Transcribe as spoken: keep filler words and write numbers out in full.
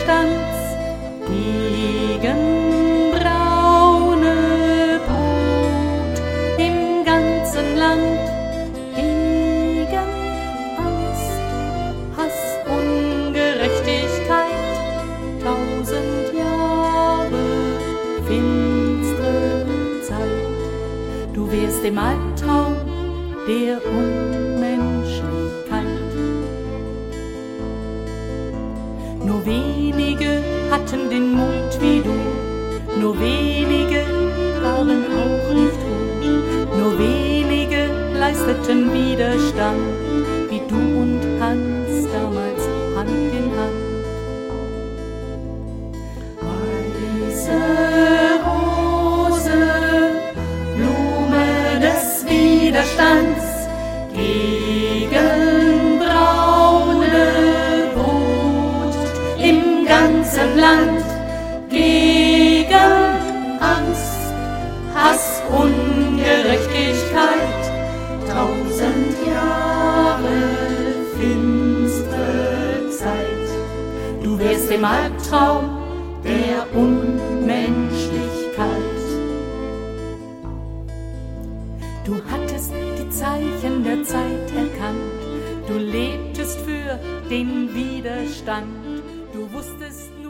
Widerstands gegen braune Brut im ganzen Land, gegen Angst, Hass, Ungerechtigkeit, tausend Jahre finstere Zeit. Du wärst im Albtraum der Unmenschlichkeit. Nur wenige hatten den Mut wie du, nur wenige waren auch nicht gut, nur wenige leisteten Widerstand, wie du und Hans damals Hand in Hand. Weiße Rose, Blume des Widerstands gegen braune Brut im ganzen Land, gegen Angst, Hass, Ungerechtigkeit, tausend Jahre finstere Zeit. Du wärst im Albtraum der Unmenschlichkeit. Du hattest die Zeichen der Zeit erkannt, du lebtest für den Widerstand, du wusstest